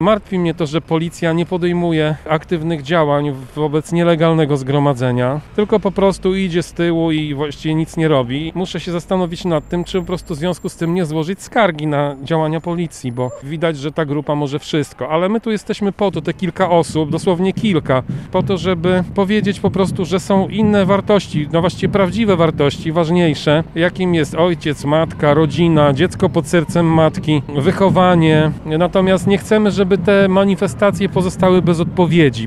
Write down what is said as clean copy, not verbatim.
Martwi mnie to, że policja nie podejmuje aktywnych działań wobec nielegalnego zgromadzenia, tylko po prostu idzie z tyłu i właściwie nic nie robi. Muszę się zastanowić nad tym, czy po prostu w związku z tym nie złożyć skargi na działania policji, bo widać, że ta grupa może wszystko. Ale my tu jesteśmy po to, te kilka osób, dosłownie kilka, po to, żeby powiedzieć po prostu, że są inne wartości, no właściwie prawdziwe wartości, ważniejsze, jakim jest ojciec, matka, rodzina, dziecko pod sercem matki, wychowanie. Natomiast nie chcemy, żeby te manifestacje pozostały bez odpowiedzi.